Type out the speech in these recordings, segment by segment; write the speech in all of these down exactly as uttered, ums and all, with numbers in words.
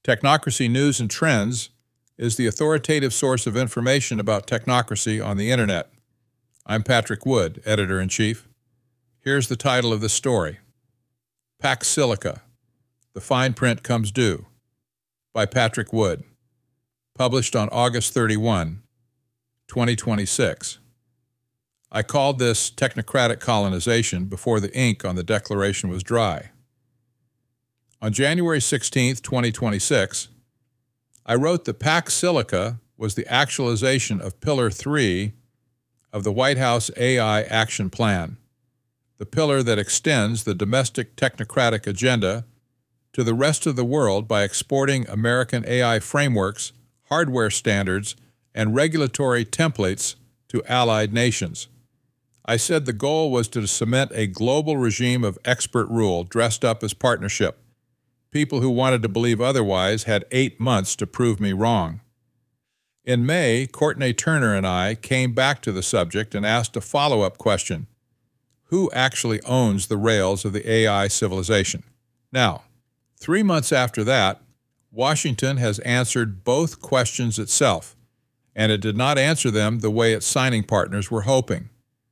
Technocracy News and Trends is the authoritative source of information about technocracy on the Internet. I'm Patrick Wood, Editor-in-Chief. Here's the title of the story. Pax Silica, The Fine Print Comes Due, by Patrick Wood, published on August thirty-first, twenty twenty-six. I called this technocratic colonization before the ink on the declaration was dry. On January sixteenth, twenty twenty-six, I wrote that Pax Silica was the actualization of Pillar three of the White House A I Action Plan, the pillar that extends the domestic technocratic agenda to the rest of the world by exporting American A I frameworks, hardware standards, and regulatory templates to allied nations. I said the goal was to cement a global regime of expert rule dressed up as partnership. People who wanted to believe otherwise had eight months to prove me wrong. In May, Courtney Turner and I came back to the subject and asked a follow-up question. Who actually owns the rails of the A I civilization? Now, three months after that, Washington has answered both questions itself, and it did not answer them the way its signing partners were hoping.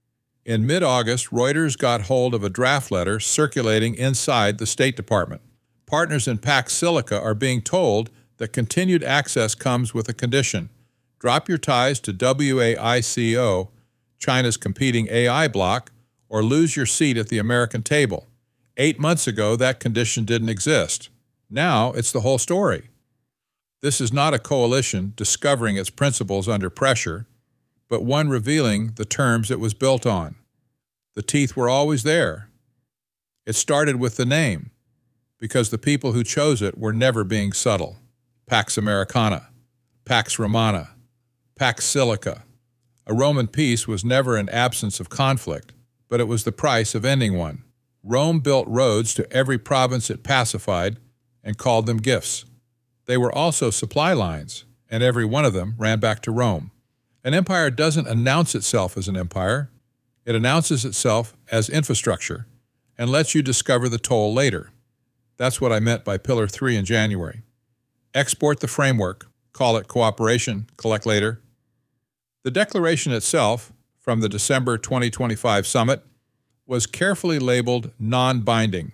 In mid-August, Reuters got hold of a draft letter circulating inside the State Department. Partners in Pax Silica are being told that continued access comes with a condition. Drop your ties to W A I C O, China's competing A I bloc, or lose your seat at the American table. Eight months ago, that condition didn't exist. Now, it's the whole story. This is not a coalition discovering its principles under pressure, but one revealing the terms it was built on. The teeth were always there. It started with the name, because the people who chose it were never being subtle. Pax Americana, Pax Romana, Pax Silica. A Roman peace was never an absence of conflict, but it was the price of ending one. Rome built roads to every province it pacified and called them gifts. They were also supply lines, and every one of them ran back to Rome. An empire doesn't announce itself as an empire. It announces itself as infrastructure and lets you discover the toll later. That's what I meant by Pillar three in January. Export the framework, call it cooperation, collect later. The declaration itself, from the December twenty twenty-five summit, was carefully labeled non-binding,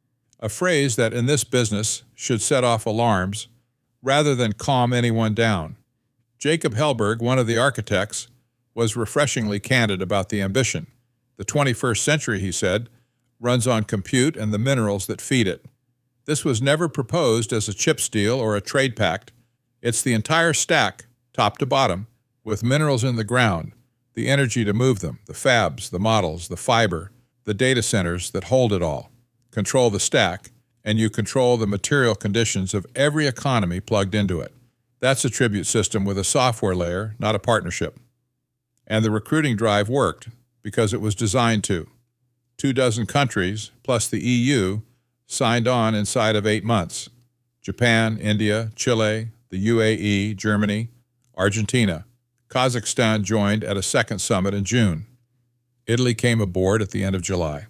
a phrase that in this business should set off alarms rather than calm anyone down. Jacob Hellberg, one of the architects, was refreshingly candid about the ambition. The twenty-first century, he said, runs on compute and the minerals that feed it. This was never proposed as a CHIPS deal or a trade pact. It's the entire stack, top to bottom, with minerals in the ground, the energy to move them, the fabs, the models, the fiber, the data centers that hold it all. Control the stack, and you control the material conditions of every economy plugged into it. That's a tribute system with a software layer, not a partnership. And the recruiting drive worked because it was designed to. Two dozen countries, plus the E U, signed on inside of eight months. Japan, India, Chile, the U A E, Germany, Argentina. Kazakhstan joined at a second summit in June. Italy came aboard at the end of July.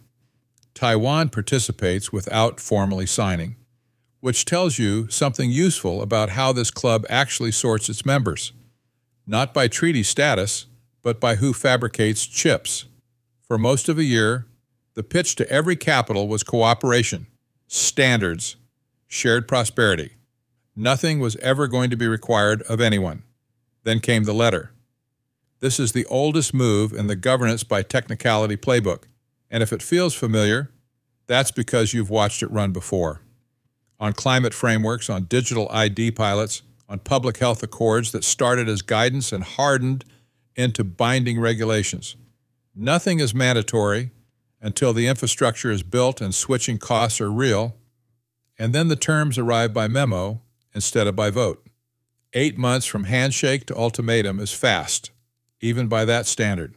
Taiwan participates without formally signing, which tells you something useful about how this club actually sorts its members. Not by treaty status, but by who fabricates chips. For most of a year, the pitch to every capital was cooperation, standards, shared prosperity. Nothing was ever going to be required of anyone. Then came the letter. This is the oldest move in the governance by technicality playbook, and if it feels familiar, that's because you've watched it run before. On climate frameworks, on digital I D pilots, on public health accords that started as guidance and hardened into binding regulations. Nothing is mandatory until the infrastructure is built and switching costs are real, and then the terms arrive by memo instead of by vote. Eight months from handshake to ultimatum is fast, even by that standard.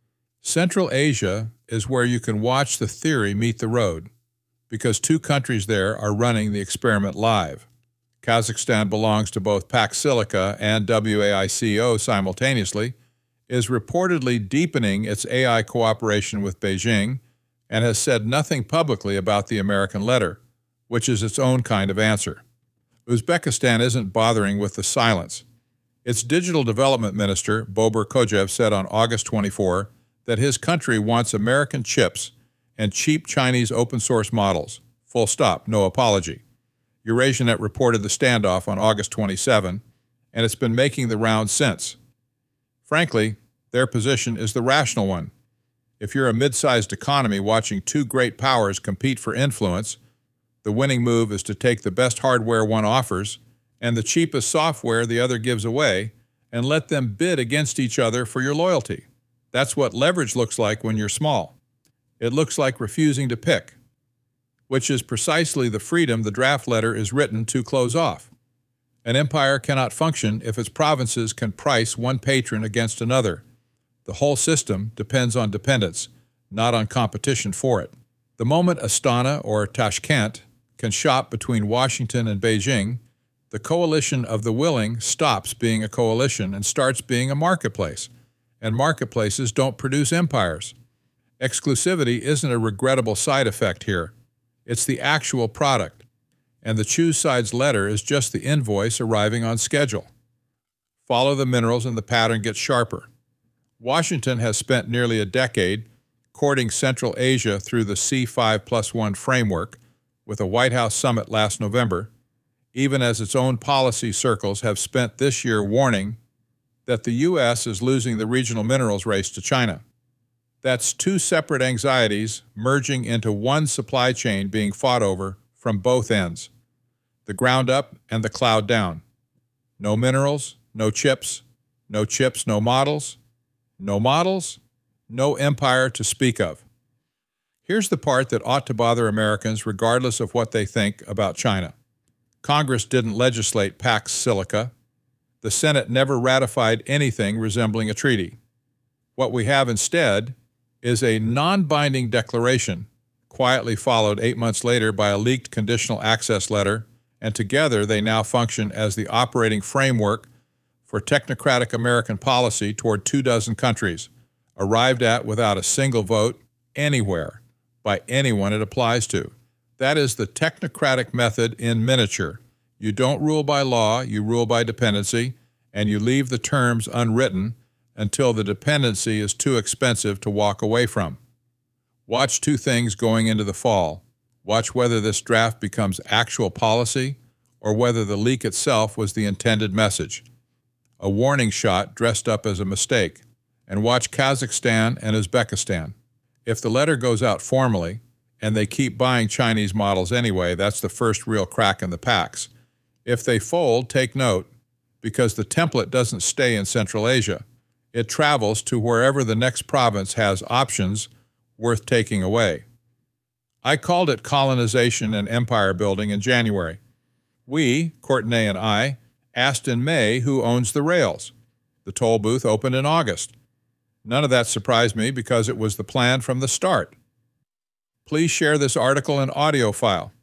Central Asia is where you can watch the theory meet the road, because two countries there are running the experiment live. Kazakhstan belongs to both Pax Silica and W A I C O simultaneously, is reportedly deepening its A I cooperation with Beijing, and has said nothing publicly about the American letter, which is its own kind of answer. Uzbekistan isn't bothering with the silence. Its digital development minister, Bobur Kojev, said on August twenty-fourth that his country wants American chips and cheap Chinese open-source models. Full stop, no apology. Eurasianet reported the standoff on August twenty-seventh, and it's been making the rounds since. Frankly, their position is the rational one. If you're a mid-sized economy watching two great powers compete for influence, the winning move is to take the best hardware one offers and the cheapest software the other gives away and let them bid against each other for your loyalty. That's what leverage looks like when you're small. It looks like refusing to pick, which is precisely the freedom the draft letter is written to close off. An empire cannot function if its provinces can price one patron against another. The whole system depends on dependence, not on competition for it. The moment Astana or Tashkent can shop between Washington and Beijing, the coalition of the willing stops being a coalition and starts being a marketplace. And marketplaces don't produce empires. Exclusivity isn't a regrettable side effect here. It's the actual product. And the choose sides letter is just the invoice arriving on schedule. Follow the minerals and the pattern gets sharper. Washington has spent nearly a decade courting Central Asia through the C five plus one framework with a White House summit last November, even as its own policy circles have spent this year warning that the U S is losing the regional minerals race to China. That's two separate anxieties merging into one supply chain being fought over from both ends, the ground up and the cloud down. No minerals, no chips, no chips, no models, no models, no empire to speak of. Here's the part that ought to bother Americans regardless of what they think about China. Congress didn't legislate Pax Silica. The Senate never ratified anything resembling a treaty. What we have instead is a non-binding declaration, quietly followed eight months later by a leaked conditional access letter, and together they now function as the operating framework for technocratic American policy toward two dozen countries, arrived at without a single vote anywhere by anyone it applies to. That is the technocratic method in miniature. You don't rule by law, you rule by dependency, and you leave the terms unwritten until the dependency is too expensive to walk away from. Watch two things going into the fall. Watch whether this draft becomes actual policy or whether the leak itself was the intended message, a warning shot dressed up as a mistake. And watch Kazakhstan and Uzbekistan. If the letter goes out formally, and they keep buying Chinese models anyway, that's the first real crack in the packs. If they fold, take note, because the template doesn't stay in Central Asia. It travels to wherever the next province has options worth taking away. I called it colonization and empire building in January. We, Courtenay and I, asked in May who owns the rails. The toll booth opened in August. None of that surprised me because it was the plan from the start. Please share this article and audio file.